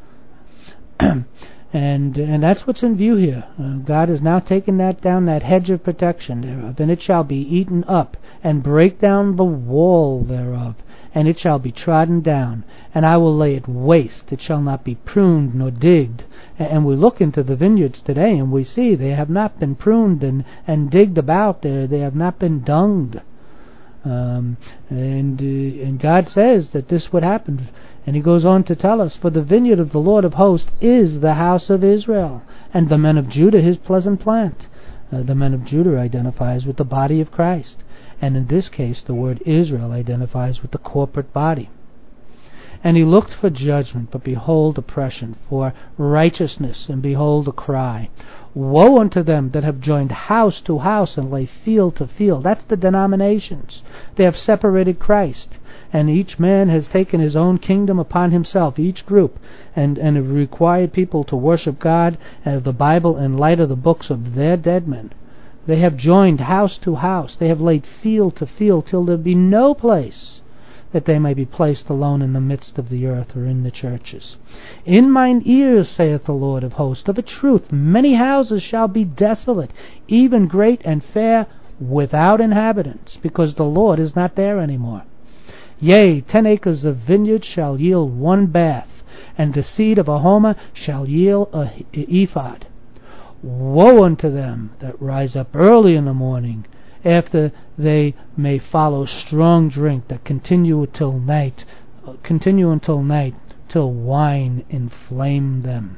And and that's what's in view here. Uh, God has now taken that down, that hedge of protection thereof, and it shall be eaten up, and break down the wall thereof, and it shall be trodden down, and I will lay it waste. It shall not be pruned nor digged. And, and we look into the vineyards today, and we see they have not been pruned and, and digged about. They, they have not been dunged. Um, and uh, and God says that this would happen. And He goes on to tell us, for the vineyard of the Lord of hosts is the house of Israel, and the men of Judah His pleasant plant. Uh, the men of Judah identifies with the body of Christ. And in this case, the word Israel identifies with the corporate body. And He looked for judgment, but behold oppression, for righteousness, and behold a cry. Woe unto them that have joined house to house and lay field to field. That's the denominations. They have separated Christ. And each man has taken his own kingdom upon himself, each group, and, and have required people to worship God and the Bible in light of the books of their dead men. They have joined house to house. They have laid field to field till there be no place that they may be placed alone in the midst of the earth or in the churches. In mine ears, saith the Lord of hosts, of a truth many houses shall be desolate, even great and fair, without inhabitants, because the Lord is not there anymore. Yea, ten acres of vineyard shall yield one bath, and the seed of a homer shall yield a ephod. Woe unto them that rise up early in the morning, after they may follow strong drink, that continue till night, uh, continue until night, till wine inflame them.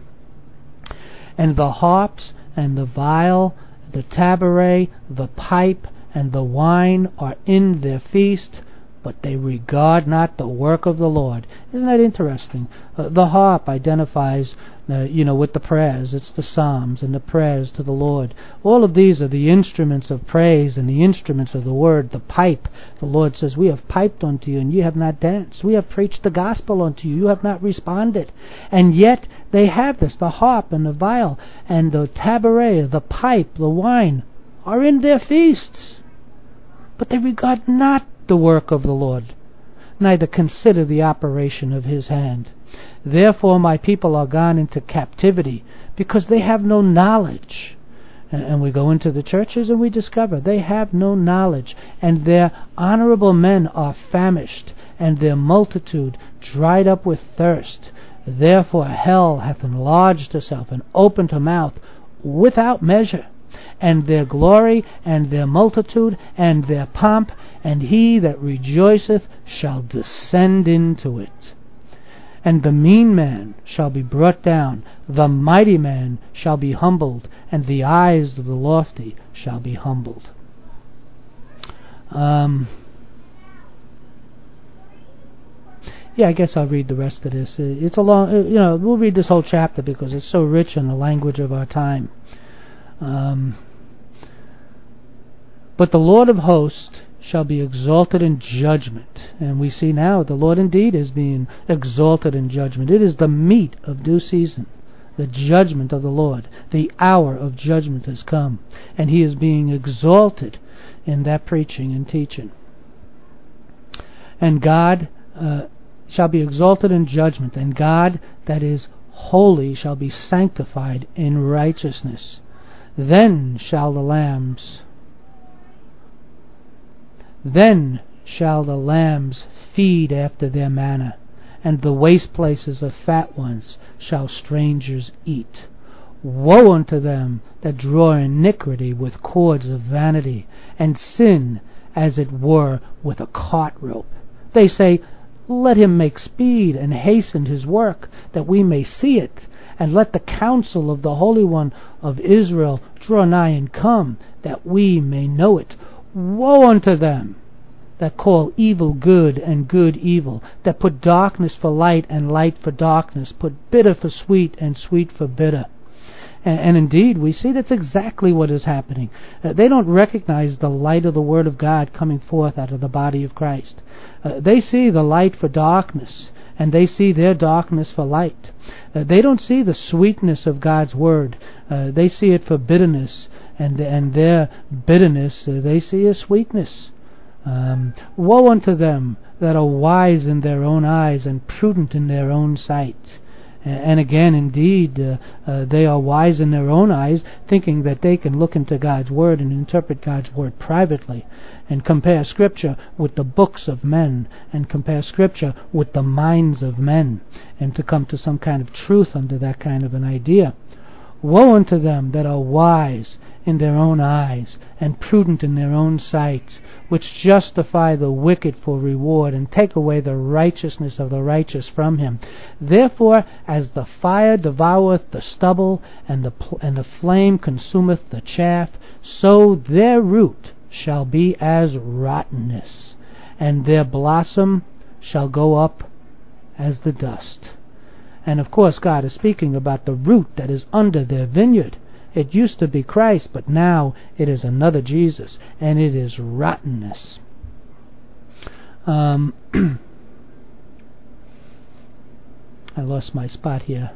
And the harps and the viol, the tabret, the pipe, and the wine are in their feast, but they regard not the work of the Lord. Isn't that interesting? Uh, the harp identifies, uh, you know, with the prayers. It's the psalms and the prayers to the Lord. All of these are the instruments of praise and the instruments of the word. The pipe, the Lord says, we have piped unto you and you have not danced. We have preached the gospel unto you, you have not responded. And yet they have this, the harp and the viol and the tabret, the pipe, the wine, are in their feasts. But they regard not the work of the Lord, neither consider the operation of His hand. Therefore my people are gone into captivity, because they have no knowledge. And we go into the churches and we discover they have no knowledge, and their honorable men are famished, and their multitude dried up with thirst. Therefore hell hath enlarged herself and opened her mouth without measure. And their glory, and their multitude, and their pomp, and he that rejoiceth shall descend into it. And the mean man shall be brought down, the mighty man shall be humbled, and the eyes of the lofty shall be humbled. Um, yeah, I guess I'll read the rest of this. It's a long, you know, we'll read this whole chapter because it's so rich in the language of our time. Um, but the Lord of hosts shall be exalted in judgment. And we see now the Lord indeed is being exalted in judgment. It is the meat of due season, the judgment of the Lord. The hour of judgment has come, and He is being exalted in that preaching and teaching. And God uh, shall be exalted in judgment, and God that is holy shall be sanctified in righteousness. Then shall the lambs Then shall the lambs feed after their manner, and the waste places of fat ones shall strangers eat. Woe unto them that draw iniquity with cords of vanity, and sin as it were with a cart rope. They say, Let him make speed and hasten his work, that we may see it. And let the counsel of the Holy One of Israel draw nigh and come, that we may know it. Woe unto them that call evil good and good evil, that put darkness for light and light for darkness, put bitter for sweet and sweet for bitter. And, and indeed, we see that's exactly what is happening. Uh, they don't recognize the light of the Word of God coming forth out of the body of Christ. Uh, they see the light for darkness, and they see their darkness for light. Uh, they don't see the sweetness of God's Word. Uh, they see it for bitterness, and, and their bitterness uh, they see as sweetness. Um, woe unto them that are wise in their own eyes and prudent in their own sight. And again, indeed, uh, uh, they are wise in their own eyes, thinking that they can look into God's Word and interpret God's Word privately, and compare Scripture with the books of men, and compare Scripture with the minds of men, and to come to some kind of truth under that kind of an idea. Woe unto them that are wise in their own eyes, and prudent in their own sight, which justify the wicked for reward, and take away the righteousness of the righteous from him. Therefore, as the fire devoureth the stubble, and the pl- and the flame consumeth the chaff, so their root shall be as rottenness, and their blossom shall go up as the dust. And of course, God is speaking about the root that is under their vineyard. It used to be Christ, but now it is another Jesus, and it is rottenness. Um, I lost my spot here.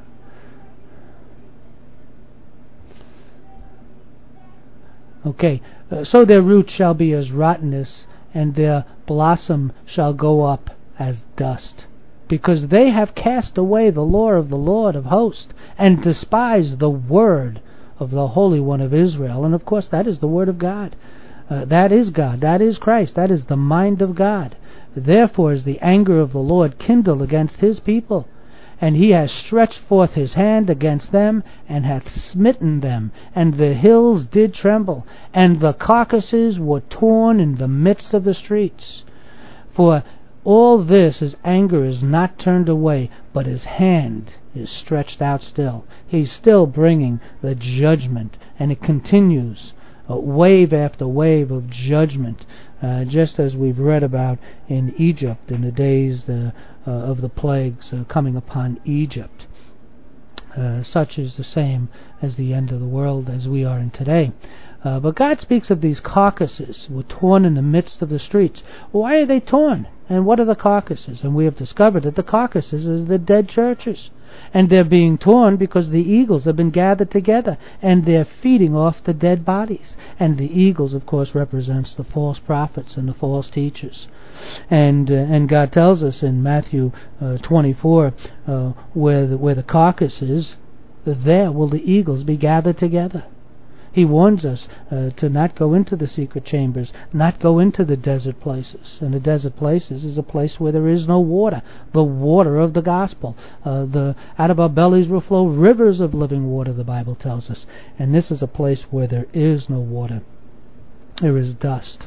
Okay, uh, so their root shall be as rottenness, and their blossom shall go up as dust, because they have cast away the law of the Lord of hosts, and despised the word of the Holy One of Israel. And of course that is the Word of God. Uh, that is God. That is Christ. That is the mind of God. Therefore is the anger of the Lord kindled against his people, and he has stretched forth his hand against them, and hath smitten them, and the hills did tremble, and the carcasses were torn in the midst of the streets. For all this, his anger is not turned away, but his hand is stretched out still. He's still bringing the judgment, and it continues, uh, wave after wave of judgment, uh, just as we've read about in Egypt in the days uh, uh, of the plagues uh, coming upon Egypt. Uh, such is the same as the end of the world as we are in today. Uh, but God speaks of these carcasses were torn in the midst of the streets. Why are they torn? And what are the carcasses? And we have discovered that the carcasses are the dead churches. And they're being torn because the eagles have been gathered together, and they're feeding off the dead bodies. And the eagles, of course, represents the false prophets and the false teachers. And uh, and God tells us in Matthew uh, twenty-four, uh, where the, where the carcass is, there will the eagles be gathered together. He warns us uh, to not go into the secret chambers, not go into the desert places. And the desert places is a place where there is no water, the water of the gospel. Uh, the out of our bellies will flow rivers of living water, the Bible tells us. And this is a place where there is no water. There is dust.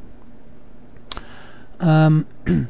Um...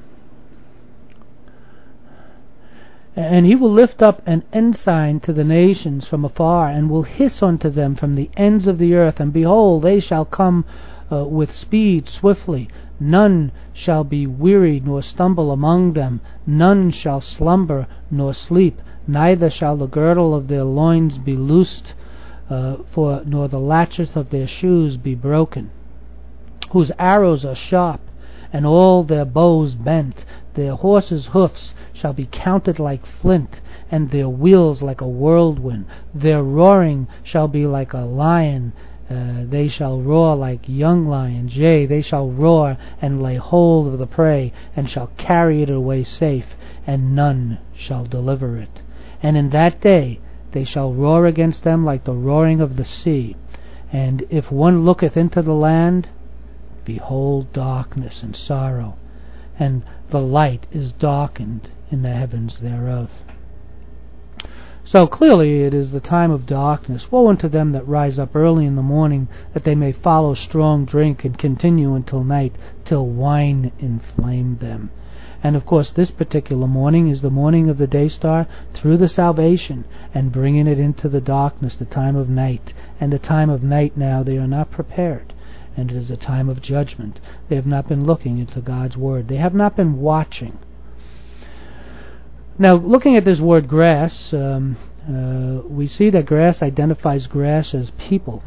And he will lift up an ensign to the nations from afar, and will hiss unto them from the ends of the earth. And behold, they shall come uh, with speed swiftly. None shall be wearied nor stumble among them. None shall slumber nor sleep. Neither shall the girdle of their loins be loosed, uh, for nor the latchet of their shoes be broken. Whose arrows are sharp, and all their bows bent. Their horses' hoofs shall be counted like flint, and their wheels like a whirlwind. Their roaring shall be like a lion. Uh, they shall roar like young lions. Yea, they shall roar and lay hold of the prey, and shall carry it away safe, and none shall deliver it. And in that day they shall roar against them like the roaring of the sea. And if one looketh into the land, behold darkness and sorrow, and the light is darkened in the heavens thereof. So clearly it is the time of darkness. Woe unto them that rise up early in the morning, that they may follow strong drink, and continue until night, till wine inflame them. And of course this particular morning is the morning of the day star through the salvation and bringing it into the darkness, the time of night. And the time of night now they are not prepared. And it is a time of judgment. They have not been looking into God's Word. They have not been watching. Now, looking at this word grass, um, uh, we see that grass identifies grass as people.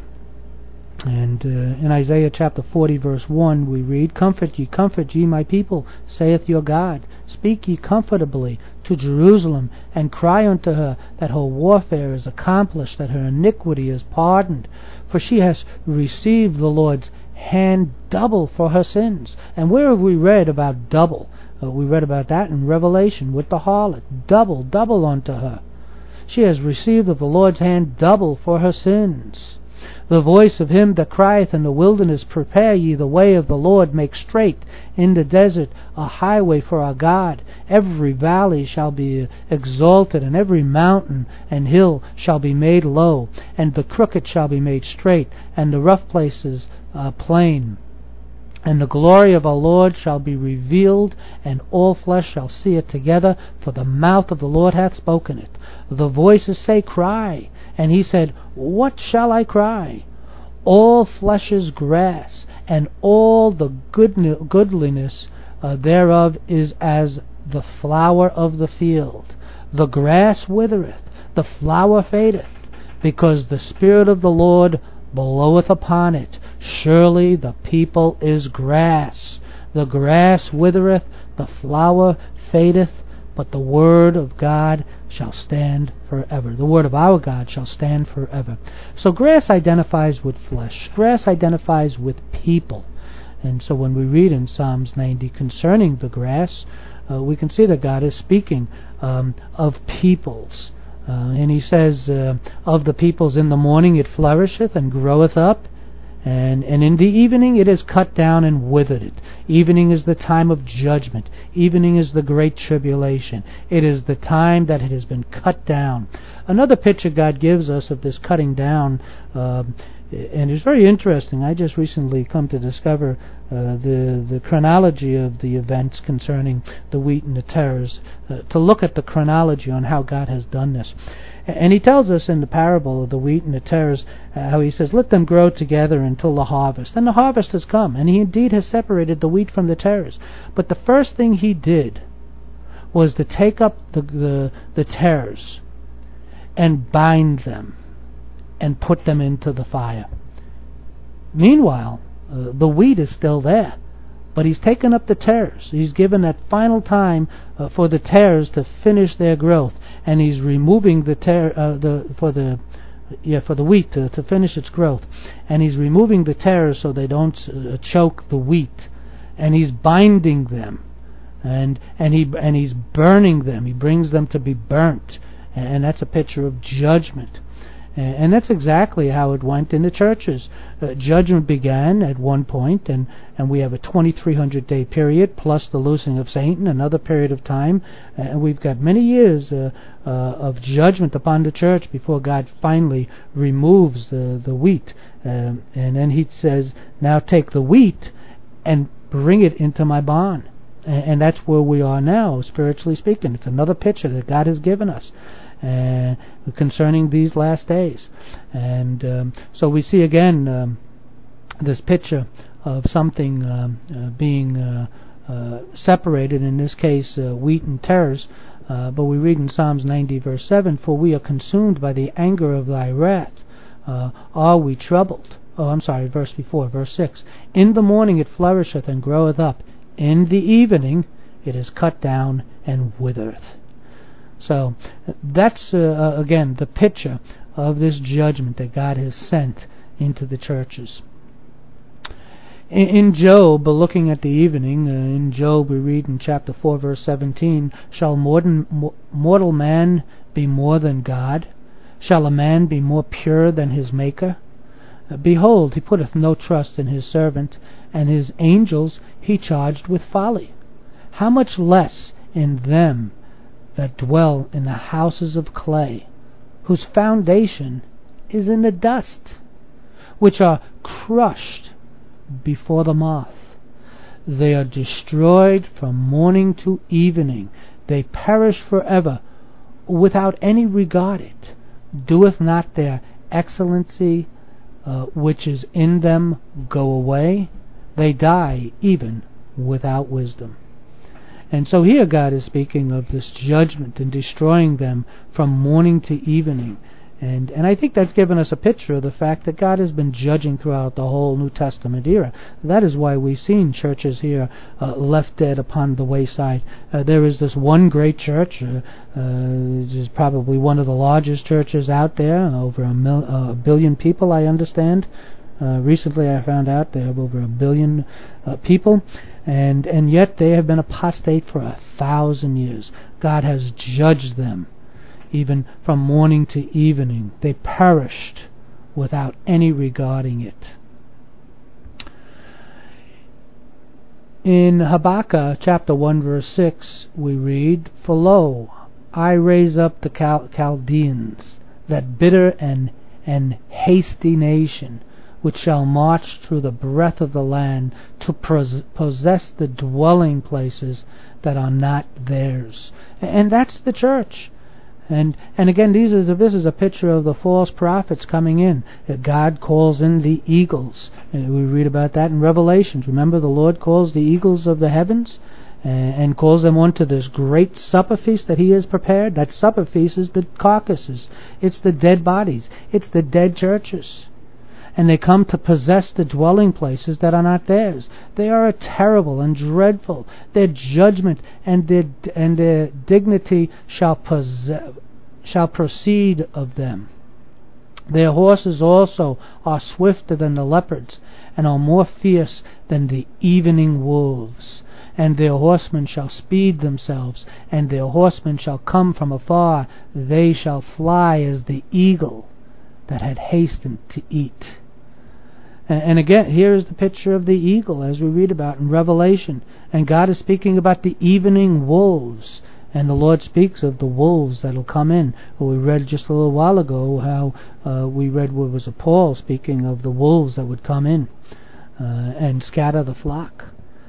And uh, in Isaiah chapter forty, verse one, we read, Comfort ye, comfort ye, my people, saith your God. Speak ye comfortably to Jerusalem, and cry unto her that her warfare is accomplished, that her iniquity is pardoned. For she has received the Lord's hand double for her sins. And where have we read about double? Uh, we read about that in Revelation with the harlot. Double, double unto her. She has received of the Lord's hand double for her sins. The voice of him that crieth in the wilderness, Prepare ye the way of the Lord, make straight in the desert a highway for our God. Every valley shall be exalted, and every mountain and hill shall be made low, and the crooked shall be made straight, and the rough places uh, plain. And the glory of our Lord shall be revealed, and all flesh shall see it together, for the mouth of the Lord hath spoken it. The voices say, Cry. And he said, What shall I cry? All flesh is grass, and all the good, goodliness uh, thereof is as the flower of the field. The grass withereth, the flower fadeth, because the Spirit of the Lord bloweth upon it. Surely the people is grass. The grass withereth, the flower fadeth, but the word of God shall stand forever. The word of our God shall stand forever. So grass identifies with flesh. Grass identifies with people. And so when we read in Psalms ninety concerning the grass, uh, we can see that God is speaking um, of peoples. Uh, and he says, uh, Of the peoples in the morning it flourisheth and groweth up, And, and in the evening it is cut down and withered it. Evening is the time of judgment. Evening is the great tribulation. It is the time that it has been cut down. Another picture God gives us of this cutting down, uh, and it's very interesting. I just recently come to discover uh, the, the chronology of the events concerning the wheat and the tares, uh, to look at the chronology on how God has done this. And he tells us in the parable of the wheat and the tares uh, how he says, Let them grow together until the harvest. And the harvest has come, and he indeed has separated the wheat from the tares. But the first thing he did was to take up the, the, the tares and bind them and put them into the fire. Meanwhile, uh, the wheat is still there. But he's taken up the tares. He's given that final time uh, for the tares to finish their growth, and he's removing the tare uh, the for the yeah for the wheat to, to finish its growth, and he's removing the tares so they don't uh, choke the wheat, and he's binding them, and and he and he's burning them. He brings them to be burnt, and that's a picture of judgment. And that's exactly how it went in the churches. Uh, judgment began at one point, and, and we have a twenty-three hundred day period, plus the loosing of Satan, another period of time. And we've got many years uh, uh, of judgment upon the church before God finally removes the, the wheat. Um, and then he says, now take the wheat and bring it into my barn. And, and that's where we are now, spiritually speaking. It's another picture that God has given us Uh, concerning these last days. And um, so we see again um, this picture of something um, uh, being uh, uh, separated, in this case uh, wheat and tares, uh, but we read in Psalms ninety verse seven, For we are consumed by the anger of thy wrath. Uh, are we troubled? Oh, I'm sorry, verse before, verse six. In the morning it flourisheth and groweth up. In the evening it is cut down and withereth. So that's, uh, again, the picture of this judgment that God has sent into the churches. In, in Job, looking at the evening, uh, in Job we read in chapter four, verse seventeen, Shall mortal, mortal man be more than God? Shall a man be more pure than his Maker? Uh, behold, he putteth no trust in his servant, and his angels he charged with folly. How much less in them that dwell in the houses of clay, whose foundation is in the dust, which are crushed before the moth. They are destroyed from morning to evening. They perish forever, without any regard it. Doeth not their excellency uh, which is in them go away? They die even without wisdom. And so here God is speaking of this judgment and destroying them from morning to evening. And and I think that's given us a picture of the fact that God has been judging throughout the whole New Testament era. That is why we've seen churches here uh, left dead upon the wayside. Uh, there is this one great church, uh, uh, which is probably one of the largest churches out there, over a, mil- uh, a billion people, I understand. Uh, recently I found out they have over a billion uh, people, and and yet they have been apostate for a thousand years. God has judged them. Even from morning to evening, they perished without any regarding it. In Habakkuk chapter one verse six we read, For lo, I raise up the Chal- Chaldeans, that bitter and, and hasty nation, which shall march through the breadth of the land to pos- possess the dwelling places that are not theirs. And that's the church. And and again, these are the, this is a picture of the false prophets coming in. God calls in the eagles. And we read about that in Revelations. Remember, the Lord calls the eagles of the heavens and, and calls them onto this great supper feast that He has prepared. That supper feast is the carcasses. It's the dead bodies. It's the dead churches. And they come to possess the dwelling places that are not theirs. They are terrible and dreadful. Their judgment and their and their dignity shall possess, shall proceed of them. Their horses also are swifter than the leopards, and are more fierce than the evening wolves. And their horsemen shall speed themselves, and their horsemen shall come from afar. They shall fly as the eagle that had hastened to eat. And again, here is the picture of the eagle as we read about in Revelation. And God is speaking about the evening wolves. And the Lord speaks of the wolves that will come in. Well, we read just a little while ago how uh, we read what was it, Paul speaking of the wolves that would come in uh, and scatter the flock.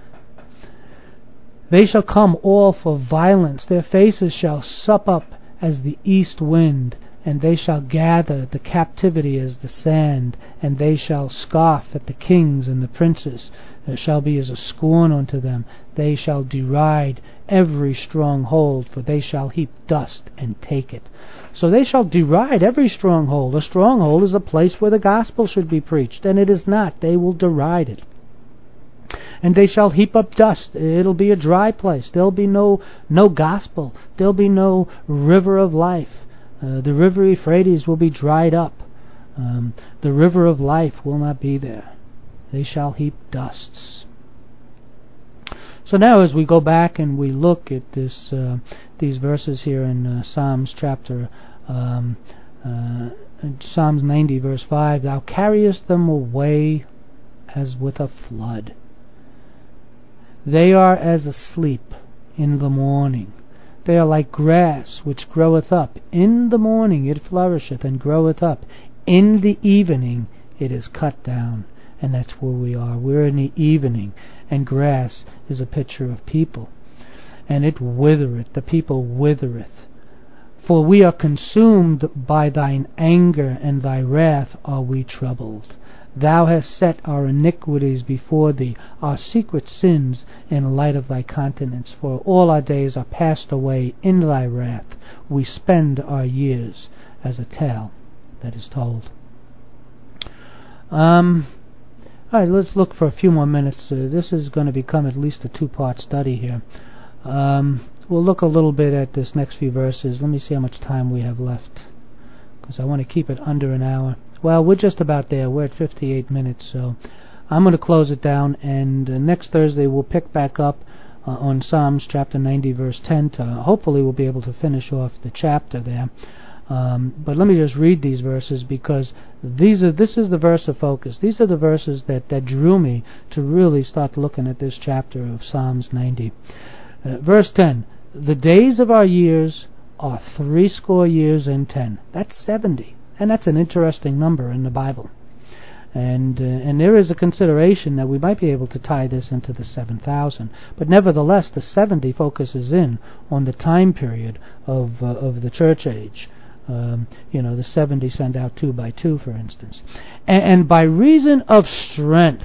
They shall come all for violence. Their faces shall sup up as the east wind. And they shall gather the captivity as the sand, and they shall scoff at the kings and the princes. There shall be as a scorn unto them. They shall deride every stronghold, for they shall heap dust and take it. So they shall deride every stronghold. A stronghold is a place where the gospel should be preached, and it is not. They will deride it. And they shall heap up dust. It'll be a dry place. There'll be no no gospel. There'll be no river of life. Uh, the river Euphrates will be dried up. Um, the river of life will not be there. They shall heap dusts. So now as we go back and we look at this, uh, these verses here in uh, Psalms chapter, um, uh, Psalms ninety verse five, Thou carriest them away as with a flood. They are as asleep in the morning. They are like grass which groweth up. In the morning it flourisheth and groweth up. In the evening it is cut down. And that's where we are. We're in the evening. And grass is a picture of people. And it withereth. The people withereth. For we are consumed by thine anger, and thy wrath are we troubled. Thou hast set our iniquities before thee, our secret sins in light of thy countenance. For all our days are passed away in thy wrath. We spend our years as a tale that is told. Um, all right, let's look for a few more minutes. Uh, this is going to become at least a two-part study here. Um, we'll look a little bit at this next few verses. Let me see how much time we have left, because I want to keep it under an hour. Well, we're just about there. We're at fifty-eight minutes, so I'm going to close it down, and uh, next Thursday we'll pick back up uh, on Psalms chapter ninety, verse ten. To, uh, hopefully we'll be able to finish off the chapter there. Um, but let me just read these verses, because these are this is the verse of focus. These are the verses that, that drew me to really start looking at this chapter of Psalms ninety. Uh, verse ten, The days of our years are threescore years and ten. That's seventy. And that's an interesting number in the Bible. And uh, and there is a consideration that we might be able to tie this into the seven thousand. But nevertheless, the seventy focuses in on the time period of uh, of the church age. Um, you know, the seventy send out two by two, for instance. And, and by reason of strength,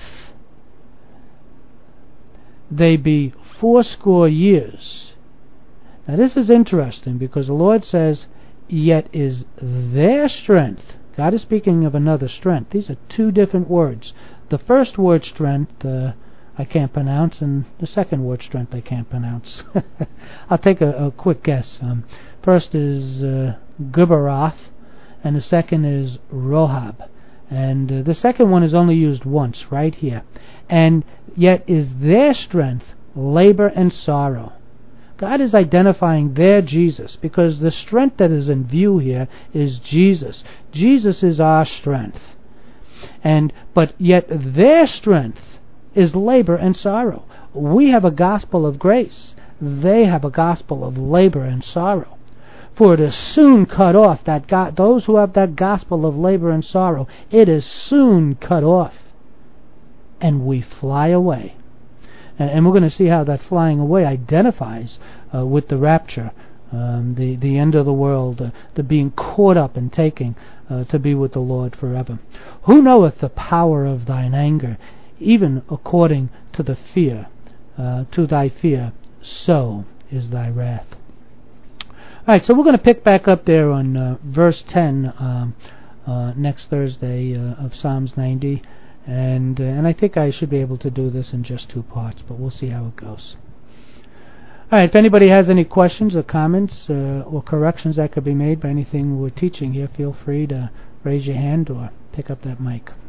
they be fourscore years. Now this is interesting, because the Lord says, yet is their strength. God is speaking of another strength. These are two different words. The first word, strength, uh, I can't pronounce, and the second word, strength, I can't pronounce. I'll take a, a quick guess. Um, first is uh, Gubarath, and the second is Rohab. And uh, the second one is only used once, right here. And yet is their strength labor and sorrow. God is identifying their Jesus, because the strength that is in view here is Jesus. Jesus is our strength. And but yet their strength is labor and sorrow. We have a gospel of grace. They have a gospel of labor and sorrow. For it is soon cut off, that go- those who have that gospel of labor and sorrow, it is soon cut off. And we fly away. And we're going to see how that flying away identifies uh, with the rapture, um, the, the end of the world, uh, the being caught up and taking uh, to be with the Lord forever. Who knoweth the power of thine anger, even according to the fear, uh, to thy fear, so is thy wrath. Alright, so we're going to pick back up there on uh, verse ten um, uh, next Thursday uh, of Psalms ninety. And uh, and I think I should be able to do this in just two parts, but we'll see how it goes. Alright, if anybody has any questions or comments uh, or corrections that could be made by anything we're teaching here, feel free to raise your hand or pick up that mic.